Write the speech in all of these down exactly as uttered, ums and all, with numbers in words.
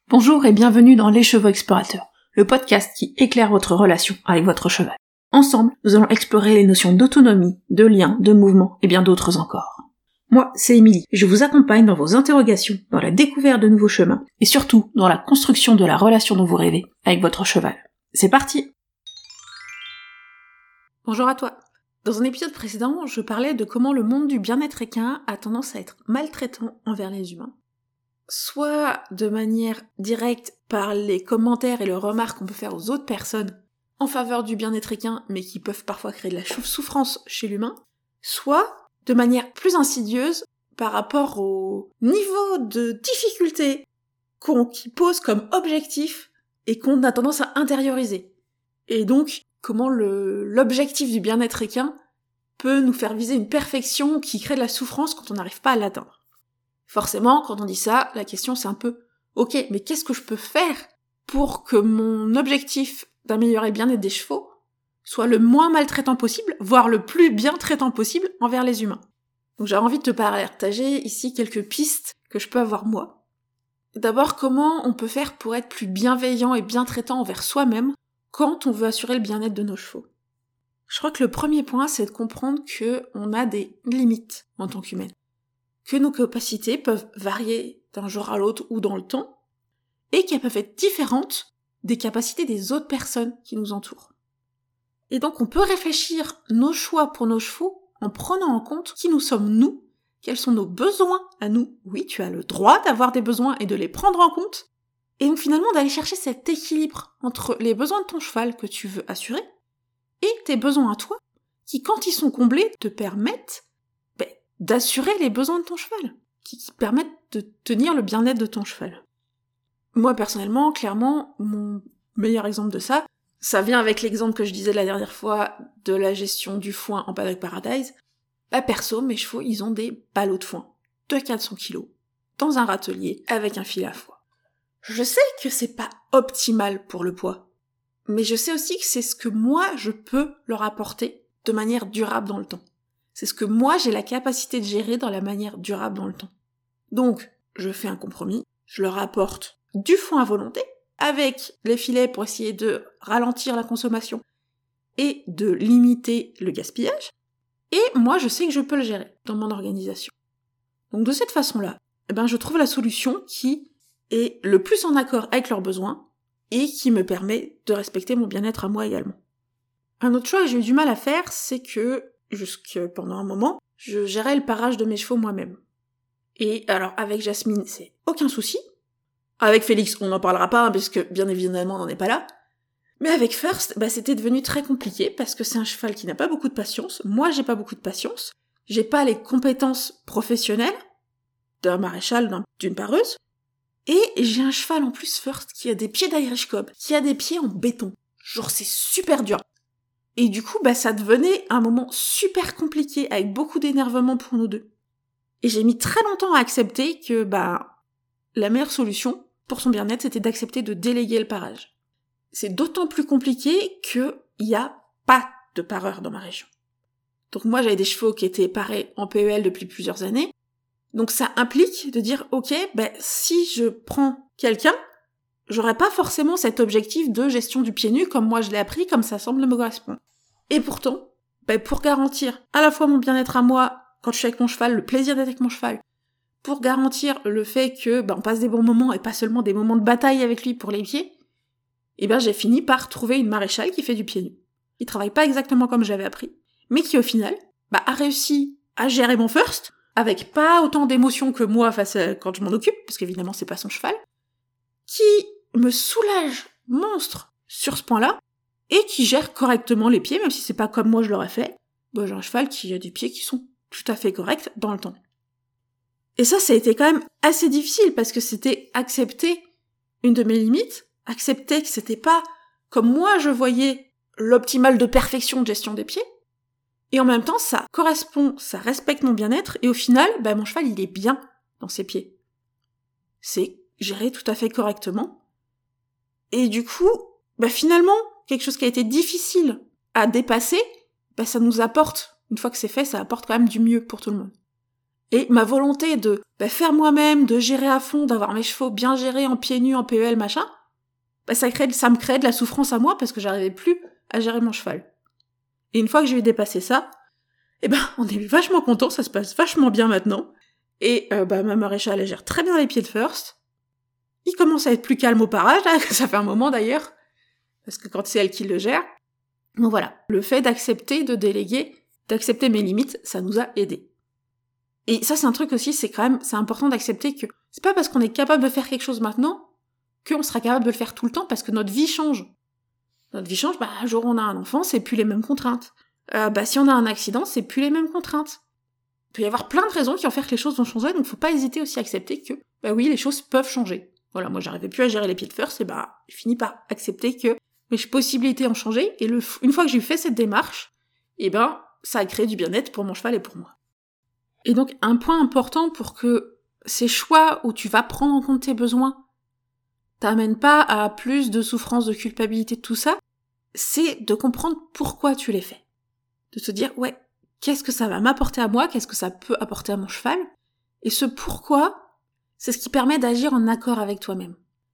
Bonjour et bienvenue dans Les Chevaux Explorateurs, le podcast qui éclaire votre relation avec votre cheval. Ensemble, nous allons explorer les notions d'autonomie, de lien, de mouvement et bien d'autres encore. Moi, c'est Émilie, et je vous accompagne dans vos interrogations, dans la découverte de nouveaux chemins, et surtout dans la construction de la relation dont vous rêvez avec votre cheval. C'est parti! Bonjour à toi. Dans un épisode précédent, je parlais de comment le monde du bien-être équin a tendance à être maltraitant envers les humains. Soit de manière directe par les commentaires et les remarques qu'on peut faire aux autres personnes en faveur du bien-être équin, mais qui peuvent parfois créer de la souffrance chez l'humain, soit de manière plus insidieuse par rapport au niveau de difficulté qu'on qui pose comme objectif et qu'on a tendance à intérioriser. Et donc, comment le, l'objectif du bien-être équin peut nous faire viser une perfection qui crée de la souffrance quand on n'arrive pas à l'atteindre. Forcément, quand on dit ça, la question c'est un peu « Ok, mais qu'est-ce que je peux faire pour que mon objectif d'améliorer le bien-être des chevaux soit le moins maltraitant possible, voire le plus bien traitant possible envers les humains ?» Donc j'ai envie de te partager ici quelques pistes que je peux avoir moi. D'abord, comment on peut faire pour être plus bienveillant et bien traitant envers soi-même quand on veut assurer le bien-être de nos chevaux. Je crois que le premier point, c'est de comprendre qu'on a des limites en tant qu'humaine, que nos capacités peuvent varier d'un jour à l'autre ou dans le temps, et qu'elles peuvent être différentes des capacités des autres personnes qui nous entourent. Et donc on peut réfléchir nos choix pour nos chevaux en prenant en compte qui nous sommes nous, quels sont nos besoins à nous. Oui, tu as le droit d'avoir des besoins et de les prendre en compte, et donc finalement d'aller chercher cet équilibre entre les besoins de ton cheval que tu veux assurer et tes besoins à toi, qui quand ils sont comblés te permettent d'assurer les besoins de ton cheval, qui, qui permettent de tenir le bien-être de ton cheval. Moi, personnellement, clairement, mon meilleur exemple de ça, ça vient avec l'exemple que je disais la dernière fois de la gestion du foin en Paddock Paradise. Bah, perso, mes chevaux, ils ont des ballots de foin de quatre cents kilos, dans un râtelier, avec un fil à foin. Je sais que c'est pas optimal pour le poids, mais je sais aussi que c'est ce que moi, je peux leur apporter de manière durable dans le temps. C'est ce que moi, j'ai la capacité de gérer dans la manière durable dans le temps. Donc, je fais un compromis, je leur apporte du foin à volonté, avec les filets pour essayer de ralentir la consommation et de limiter le gaspillage, et moi, je sais que je peux le gérer dans mon organisation. Donc, de cette façon-là, eh ben, je trouve la solution qui est le plus en accord avec leurs besoins et qui me permet de respecter mon bien-être à moi également. Un autre choix que j'ai eu du mal à faire, c'est que jusque pendant un moment, je gérais le parage de mes chevaux moi-même. Et alors, avec Jasmine, c'est aucun souci. Avec Félix, on n'en parlera pas, hein, parce que, bien évidemment, on n'en est pas là. Mais avec First, bah, c'était devenu très compliqué, parce que c'est un cheval qui n'a pas beaucoup de patience. Moi, j'ai pas beaucoup de patience. J'ai pas les compétences professionnelles d'un maréchal, d'un, d'une pareuse. Et j'ai un cheval, en plus, First, qui a des pieds d'Irish Cob, qui a des pieds en béton. Genre, c'est super dur. Et du coup, bah, ça devenait un moment super compliqué, avec beaucoup d'énervement pour nous deux. Et j'ai mis très longtemps à accepter que, bah, la meilleure solution pour son bien-être, c'était d'accepter de déléguer le parage. C'est d'autant plus compliqué qu'il n'y a pas de pareur dans ma région. Donc moi, j'avais des chevaux qui étaient parés en P E L depuis plusieurs années. Donc ça implique de dire, ok, bah, si je prends quelqu'un, j'aurais pas forcément cet objectif de gestion du pied nu comme moi je l'ai appris, comme ça semble me correspondre. Et pourtant, bah pour garantir à la fois mon bien-être à moi, quand je suis avec mon cheval, le plaisir d'être avec mon cheval, pour garantir le fait que bah on passe des bons moments et pas seulement des moments de bataille avec lui pour les pieds, et ben j'ai fini par trouver une maréchale qui fait du pied nu. Qui travaille pas exactement comme j'avais appris, mais qui au final bah a réussi à gérer mon First, avec pas autant d'émotions que moi face à quand je m'en occupe, parce qu'évidemment c'est pas son cheval, qui me soulage monstre sur ce point-là, et qui gère correctement les pieds, même si c'est pas comme moi je l'aurais fait. Bah, j'ai un cheval qui a des pieds qui sont tout à fait corrects dans le temps. Et ça, ça a été quand même assez difficile, parce que c'était accepter une de mes limites, accepter que c'était pas comme moi je voyais l'optimal de perfection de gestion des pieds, et en même temps, ça correspond, ça respecte mon bien-être, et au final, bah, mon cheval, il est bien dans ses pieds. C'est géré tout à fait correctement. Et du coup, bah, finalement, quelque chose qui a été difficile à dépasser, bah, ça nous apporte, une fois que c'est fait, ça apporte quand même du mieux pour tout le monde. Et ma volonté de bah, faire moi-même, de gérer à fond, d'avoir mes chevaux bien gérés en pieds nus, en P E L, machin, bah, ça, crée, ça me créait de la souffrance à moi parce que j'arrivais plus à gérer mon cheval. Et une fois que j'ai eu dépassé ça, eh ben, on est vachement content, ça se passe vachement bien maintenant. Et euh, bah, ma maréchale, elle gère très bien les pieds de First. Il commence à être plus calme au parage, là, ça fait un moment d'ailleurs, parce que quand c'est elle qui le gère. Donc voilà, le fait d'accepter de déléguer, d'accepter mes limites, ça nous a aidés. Et ça, c'est un truc aussi, c'est quand même, c'est important d'accepter que c'est pas parce qu'on est capable de faire quelque chose maintenant qu'on sera capable de le faire tout le temps, parce que notre vie change. Notre vie change, bah, un jour on a un enfant, c'est plus les mêmes contraintes. Euh, bah, si on a un accident, c'est plus les mêmes contraintes. Il peut y avoir plein de raisons qui vont faire que les choses vont changer, donc faut pas hésiter aussi à accepter que, bah oui, les choses peuvent changer. Voilà, moi j'arrivais plus à gérer les pieds de First, et bah, j'ai fini par accepter que mes possibilités ont changé, et le, une fois que j'ai fait cette démarche, et ben, ça a créé du bien-être pour mon cheval et pour moi. Et donc, un point important pour que ces choix où tu vas prendre en compte tes besoins t'amènent pas à plus de souffrance, de culpabilité, tout ça, c'est de comprendre pourquoi tu les fais. De te dire, ouais, qu'est-ce que ça va m'apporter à moi, qu'est-ce que ça peut apporter à mon cheval, et ce pourquoi, c'est ce qui permet d'agir en accord avec toi-même.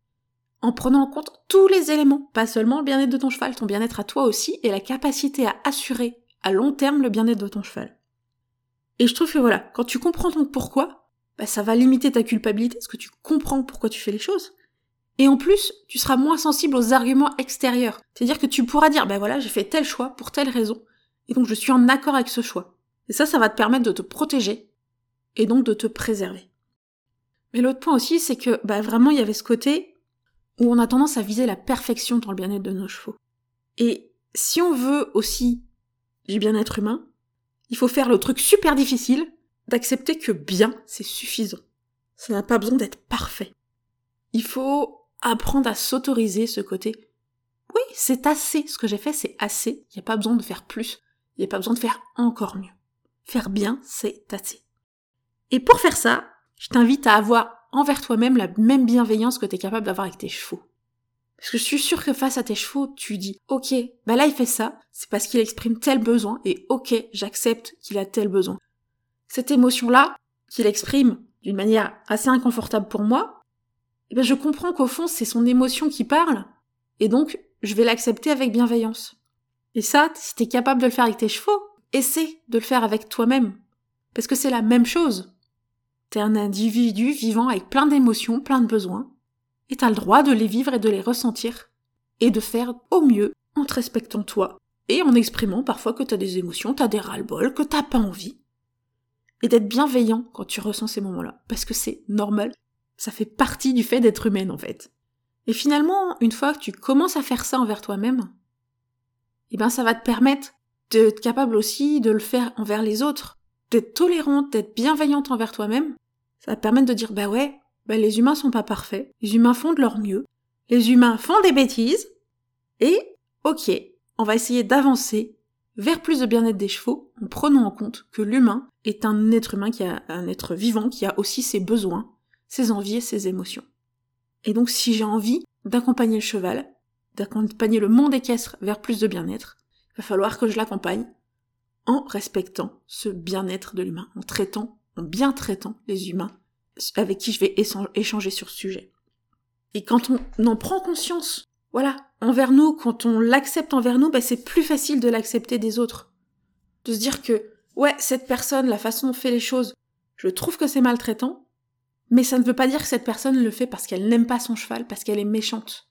En prenant en compte tous les éléments, pas seulement le bien-être de ton cheval, ton bien-être à toi aussi, et la capacité à assurer à long terme le bien-être de ton cheval. Et je trouve que voilà, quand tu comprends ton pourquoi, bah ça va limiter ta culpabilité, parce que tu comprends pourquoi tu fais les choses. Et en plus, tu seras moins sensible aux arguments extérieurs. C'est-à-dire que tu pourras dire, bah voilà, j'ai fait tel choix pour telle raison, et donc je suis en accord avec ce choix. Et ça, ça va te permettre de te protéger, et donc de te préserver. Mais l'autre point aussi, c'est que bah vraiment, il y avait ce côté où on a tendance à viser la perfection dans le bien-être de nos chevaux. Et si on veut aussi du bien-être humain, il faut faire le truc super difficile d'accepter que bien, c'est suffisant. Ça n'a pas besoin d'être parfait. Il faut apprendre à s'autoriser ce côté. Oui, c'est assez. Ce que j'ai fait, c'est assez. Il n'y a pas besoin de faire plus. Il n'y a pas besoin de faire encore mieux. Faire bien, c'est assez. Et pour faire ça, je t'invite à avoir envers toi-même la même bienveillance que tu es capable d'avoir avec tes chevaux. Parce que je suis sûre que face à tes chevaux, tu dis « Ok, bah là il fait ça, c'est parce qu'il exprime tel besoin, et ok, j'accepte qu'il a tel besoin. » Cette émotion-là, qu'il exprime d'une manière assez inconfortable pour moi, eh ben je comprends qu'au fond, c'est son émotion qui parle, et donc je vais l'accepter avec bienveillance. Et ça, si t'es capable de le faire avec tes chevaux, essaie de le faire avec toi-même. Parce que c'est la même chose. T'es un individu vivant avec plein d'émotions, plein de besoins, et t'as le droit de les vivre et de les ressentir, et de faire au mieux en te respectant toi, et en exprimant parfois que t'as des émotions, t'as des ras-le-bol, que t'as pas envie, et d'être bienveillant quand tu ressens ces moments-là, parce que c'est normal, ça fait partie du fait d'être humaine en fait. Et finalement, une fois que tu commences à faire ça envers toi-même, eh ben ça va te permettre d'être capable aussi de le faire envers les autres, d'être tolérante, d'être bienveillante envers toi-même. Ça va te permettre de dire, bah ouais, bah les humains sont pas parfaits, les humains font de leur mieux, les humains font des bêtises, et ok, on va essayer d'avancer vers plus de bien-être des chevaux en prenant en compte que l'humain est un être humain qui a un être vivant qui a aussi ses besoins, ses envies et ses émotions. Et donc si j'ai envie d'accompagner le cheval, d'accompagner le monde équestre vers plus de bien-être, il va falloir que je l'accompagne en respectant ce bien-être de l'humain, en traitant, en bien traitant les humains avec qui je vais échanger sur ce sujet. Et quand on en prend conscience, voilà, envers nous, quand on l'accepte envers nous, bah c'est plus facile de l'accepter des autres. De se dire que, ouais, cette personne, la façon dont on fait les choses, je trouve que c'est maltraitant, mais ça ne veut pas dire que cette personne le fait parce qu'elle n'aime pas son cheval, parce qu'elle est méchante.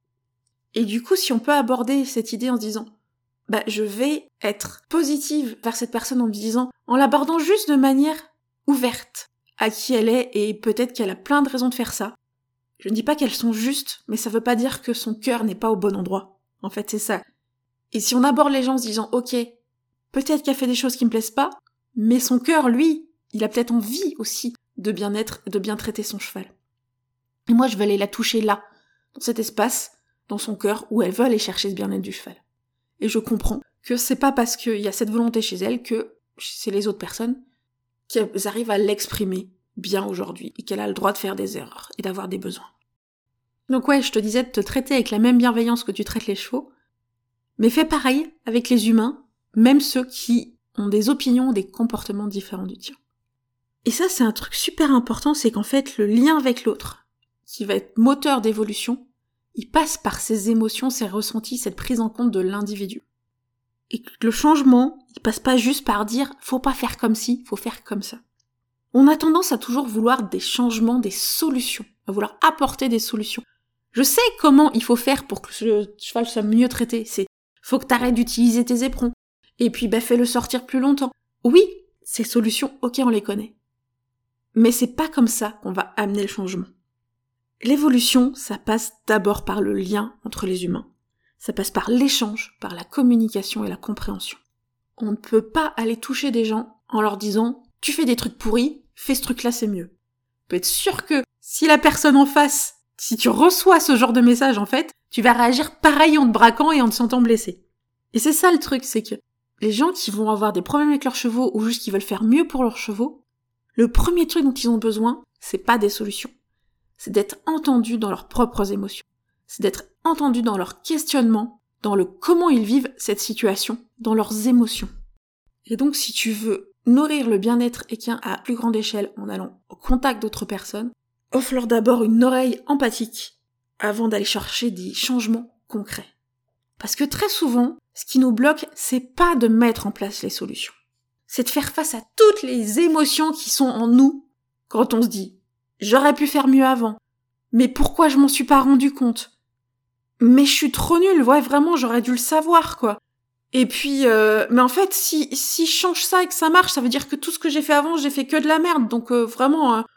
Et du coup, si on peut aborder cette idée en se disant, bah, je vais être positive vers cette personne en me disant, en l'abordant juste de manière ouverte à qui elle est, et peut-être qu'elle a plein de raisons de faire ça. Je ne dis pas qu'elles sont justes, mais ça veut pas dire que son cœur n'est pas au bon endroit. En fait, c'est ça. Et si on aborde les gens en se disant, ok, peut-être qu'elle fait des choses qui me plaisent pas, mais son cœur, lui, il a peut-être envie aussi de bien-être, de bien traiter son cheval. Et moi, je vais aller la toucher là, dans cet espace, dans son cœur, où elle veut aller chercher ce bien-être du cheval. Et je comprends que c'est pas parce qu'il y a cette volonté chez elle que c'est les autres personnes qu'elles arrivent à l'exprimer bien aujourd'hui, et qu'elle a le droit de faire des erreurs, et d'avoir des besoins. Donc ouais, je te disais de te traiter avec la même bienveillance que tu traites les chevaux, mais fais pareil avec les humains, même ceux qui ont des opinions, des comportements différents du tien. Et ça, c'est un truc super important, c'est qu'en fait, le lien avec l'autre, qui va être moteur d'évolution, il passe par ces émotions, ces ressentis, cette prise en compte de l'individu. Et que le changement, il passe pas juste par dire « faut pas faire comme ci, faut faire comme ça ». On a tendance à toujours vouloir des changements, des solutions, à vouloir apporter des solutions. Je sais comment il faut faire pour que le cheval soit mieux traité. C'est faut que t'arrêtes d'utiliser tes éperons. Et puis bah fais-le sortir plus longtemps. Oui, ces solutions, ok, on les connaît. Mais c'est pas comme ça qu'on va amener le changement. L'évolution, ça passe d'abord par le lien entre les humains. Ça passe par l'échange, par la communication et la compréhension. On ne peut pas aller toucher des gens en leur disant « tu fais des trucs pourris, fais ce truc-là, c'est mieux ». Tu peux être sûr que si la personne en face, si tu reçois ce genre de message en fait, tu vas réagir pareil en te braquant et en te sentant blessé. Et c'est ça le truc, c'est que les gens qui vont avoir des problèmes avec leurs chevaux ou juste qui veulent faire mieux pour leurs chevaux, le premier truc dont ils ont besoin, c'est pas des solutions. C'est d'être entendus dans leurs propres émotions. C'est d'être entendus dans leurs questionnements, dans le comment ils vivent cette situation, dans leurs émotions. Et donc, si tu veux nourrir le bien-être équin à plus grande échelle en allant au contact d'autres personnes, offre-leur d'abord une oreille empathique avant d'aller chercher des changements concrets. Parce que très souvent, ce qui nous bloque, c'est pas de mettre en place les solutions. C'est de faire face à toutes les émotions qui sont en nous quand on se dit « j'aurais pu faire mieux avant, mais pourquoi je m'en suis pas rendu compte ? Mais je suis trop nulle, ouais vraiment j'aurais dû le savoir quoi. Et puis, euh, mais en fait si si je change ça et que ça marche, ça veut dire que tout ce que j'ai fait avant, j'ai fait que de la merde, donc euh, vraiment, euh,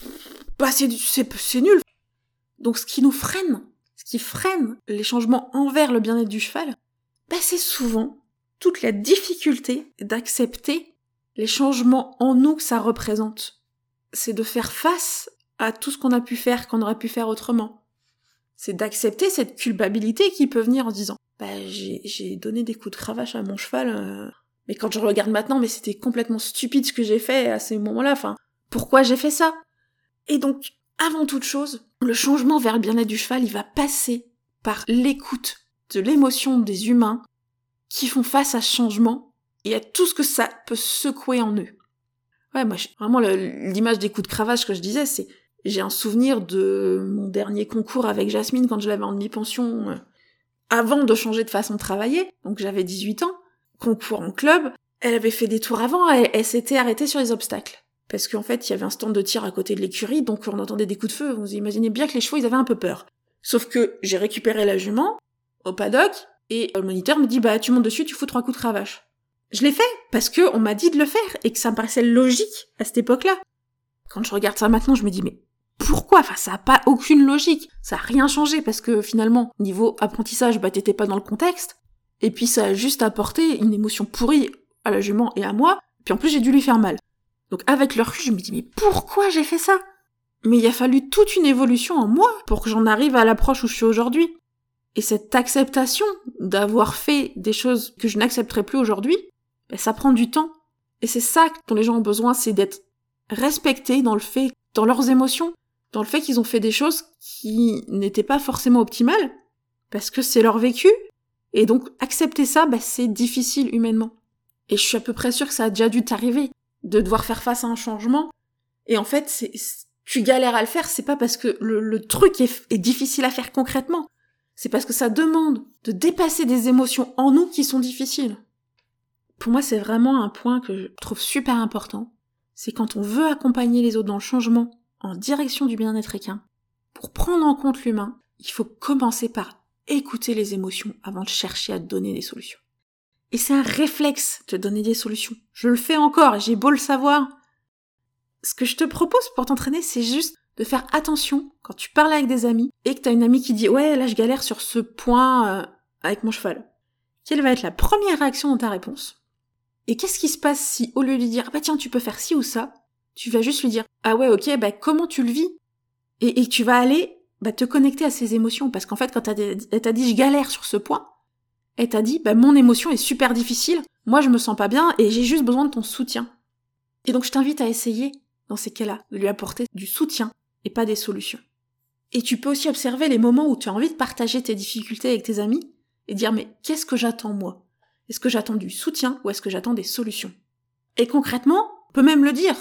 bah c'est c'est c'est nul. » Donc ce qui nous freine, ce qui freine les changements envers le bien-être du cheval, bah c'est souvent toute la difficulté d'accepter les changements en nous que ça représente. C'est de faire face à tout ce qu'on a pu faire, qu'on aurait pu faire autrement. C'est d'accepter cette culpabilité qui peut venir en se disant « bah j'ai, j'ai donné des coups de cravache à mon cheval, euh, mais quand je regarde maintenant, mais c'était complètement stupide ce que j'ai fait à ces moments-là, enfin, pourquoi j'ai fait ça ?» Et donc, avant toute chose, le changement vers le bien-être du cheval, il va passer par l'écoute de l'émotion des humains qui font face à ce changement et à tout ce que ça peut secouer en eux. Ouais, moi, vraiment, le, l'image des coups de cravache que je disais, c'est, j'ai un souvenir de mon dernier concours avec Jasmine quand je l'avais en demi-pension, euh, avant de changer de façon de travailler, donc j'avais dix-huit ans, concours en club, elle avait fait des tours avant, elle, elle s'était arrêtée sur les obstacles. Parce qu'en fait, il y avait un stand de tir à côté de l'écurie, donc on entendait des coups de feu, vous imaginez bien que les chevaux, ils avaient un peu peur. Sauf que j'ai récupéré la jument, au paddock, et le moniteur me dit, bah, tu montes dessus, tu fous trois coups de cravache. Je l'ai fait, parce que on m'a dit de le faire, et que ça me paraissait logique à cette époque-là. Quand je regarde ça maintenant, je me dis, mais pourquoi ? Enfin, ça a pas aucune logique. Ça a rien changé, parce que finalement, niveau apprentissage, bah, t'étais pas dans le contexte, et puis ça a juste apporté une émotion pourrie à la jument et à moi, puis en plus j'ai dû lui faire mal. Donc avec le recul, je me dis, mais pourquoi j'ai fait ça ? Mais il a fallu toute une évolution en moi pour que j'en arrive à l'approche où je suis aujourd'hui. Et cette acceptation d'avoir fait des choses que je n'accepterai plus aujourd'hui, ben ça prend du temps. Et c'est ça dont les gens ont besoin, c'est d'être respectés dans le fait, dans leurs émotions, dans le fait qu'ils ont fait des choses qui n'étaient pas forcément optimales, parce que c'est leur vécu. Et donc accepter ça, ben c'est difficile humainement. Et je suis à peu près sûre que ça a déjà dû t'arriver, de devoir faire face à un changement. Et en fait, c'est, tu galères à le faire, c'est pas parce que le, le truc est, est difficile à faire concrètement. C'est parce que ça demande de dépasser des émotions en nous qui sont difficiles. Pour moi, c'est vraiment un point que je trouve super important. C'est quand on veut accompagner les autres dans le changement en direction du bien-être équin, pour prendre en compte l'humain, il faut commencer par écouter les émotions avant de chercher à donner des solutions. Et c'est un réflexe de donner des solutions. Je le fais encore, j'ai beau le savoir. Ce que je te propose pour t'entraîner, c'est juste de faire attention quand tu parles avec des amis et que t'as une amie qui dit « ouais, là je galère sur ce point euh, avec mon cheval ». Quelle va être la première réaction dans ta réponse ? Et qu'est-ce qui se passe si, au lieu de lui dire « bah tiens, tu peux faire ci ou ça », tu vas juste lui dire « ah ouais, ok, bah comment tu le vis ?» Et, et tu vas aller bah, te connecter à ses émotions. Parce qu'en fait, quand elle t'a dit « je galère sur ce point », elle t'a dit bah, « mon émotion est super difficile, moi je me sens pas bien et j'ai juste besoin de ton soutien ». Et donc je t'invite à essayer, dans ces cas-là, de lui apporter du soutien et pas des solutions. Et tu peux aussi observer les moments où tu as envie de partager tes difficultés avec tes amis et dire « mais qu'est-ce que j'attends moi ? Est-ce que j'attends du soutien ou est-ce que j'attends des solutions ?» Et concrètement, on peut même le dire.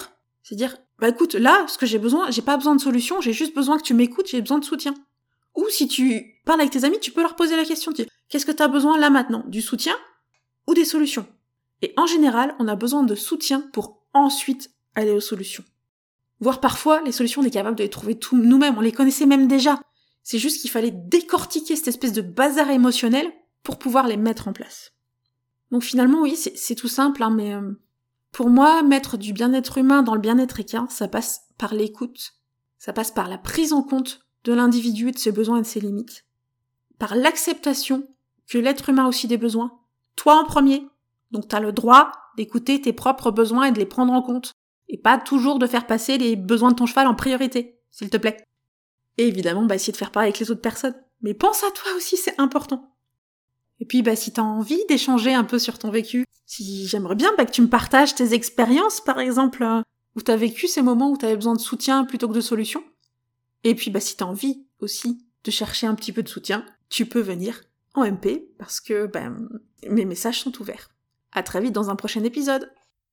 C'est-à-dire, bah écoute, là, ce que j'ai besoin, j'ai pas besoin de solution, j'ai juste besoin que tu m'écoutes, j'ai besoin de soutien. Ou si tu parles avec tes amis, tu peux leur poser la question, tu dis, qu'est-ce que t'as besoin là maintenant? Du soutien ou des solutions? Et en général, on a besoin de soutien pour ensuite aller aux solutions. Voire parfois, les solutions, on est capable de les trouver tout nous-mêmes, on les connaissait même déjà. C'est juste qu'il fallait décortiquer cette espèce de bazar émotionnel pour pouvoir les mettre en place. Donc finalement, oui, c'est, c'est tout simple, hein, mais euh, pour moi, mettre du bien-être humain dans le bien-être équin, ça passe par l'écoute, ça passe par la prise en compte de l'individu et de ses besoins et de ses limites, par l'acceptation que l'être humain a aussi des besoins, toi en premier, donc t'as le droit d'écouter tes propres besoins et de les prendre en compte, et pas toujours de faire passer les besoins de ton cheval en priorité, s'il te plaît. Et évidemment, bah, essayer de faire pareil avec les autres personnes. Mais pense à toi aussi, c'est important. Et puis, bah, si t'as envie d'échanger un peu sur ton vécu, si j'aimerais bien bah, que tu me partages tes expériences, par exemple, euh, où t'as vécu ces moments où t'avais besoin de soutien plutôt que de solution. Et puis, bah, si t'as envie aussi de chercher un petit peu de soutien, tu peux venir en M P, parce que bah, mes messages sont ouverts. À très vite dans un prochain épisode.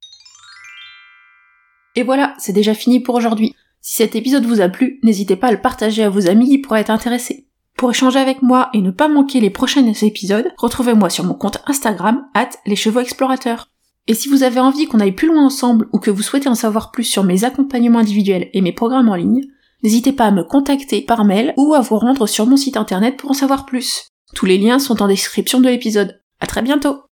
Et voilà, c'est déjà fini pour aujourd'hui. Si cet épisode vous a plu, n'hésitez pas à le partager à vos amis qui pourraient être intéressés. Pour échanger avec moi et ne pas manquer les prochains épisodes, retrouvez-moi sur mon compte Instagram, arobase les chevaux explorateurs. Et si vous avez envie qu'on aille plus loin ensemble ou que vous souhaitez en savoir plus sur mes accompagnements individuels et mes programmes en ligne, n'hésitez pas à me contacter par mail ou à vous rendre sur mon site internet pour en savoir plus. Tous les liens sont en description de l'épisode. À très bientôt!